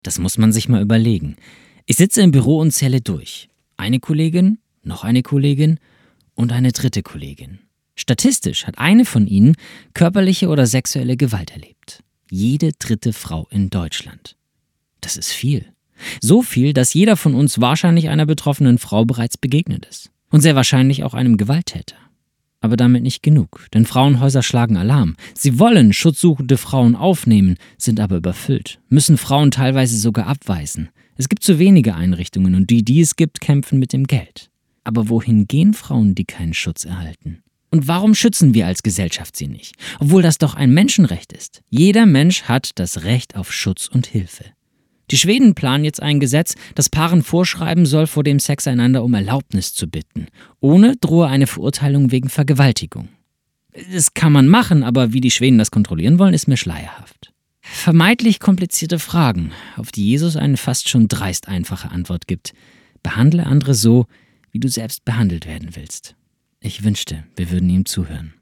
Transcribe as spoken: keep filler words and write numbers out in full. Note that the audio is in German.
Das muss man sich mal überlegen. Ich sitze im Büro und zähle durch. Eine Kollegin, noch eine Kollegin und eine dritte Kollegin. Statistisch hat eine von ihnen körperliche oder sexuelle Gewalt erlebt. Jede dritte Frau in Deutschland. Das ist viel. So viel, dass jeder von uns wahrscheinlich einer betroffenen Frau bereits begegnet ist. Und sehr wahrscheinlich auch einem Gewalttäter. Aber damit nicht genug, denn Frauenhäuser schlagen Alarm. Sie wollen schutzsuchende Frauen aufnehmen, sind aber überfüllt, müssen Frauen teilweise sogar abweisen. Es gibt zu wenige Einrichtungen und die, die es gibt, kämpfen mit dem Geld. Aber wohin gehen Frauen, die keinen Schutz erhalten? Und warum schützen wir als Gesellschaft sie nicht? Obwohl das doch ein Menschenrecht ist. Jeder Mensch hat das Recht auf Schutz und Hilfe. Die Schweden planen jetzt ein Gesetz, das Paaren vorschreiben soll, vor dem Sex einander um Erlaubnis zu bitten. Ohne drohe eine Verurteilung wegen Vergewaltigung. Das kann man machen, aber wie die Schweden das kontrollieren wollen, ist mir schleierhaft. Vermeintlich komplizierte Fragen, auf die Jesus eine fast schon dreist einfache Antwort gibt. Behandle andere so, wie du selbst behandelt werden willst. Ich wünschte, wir würden ihm zuhören.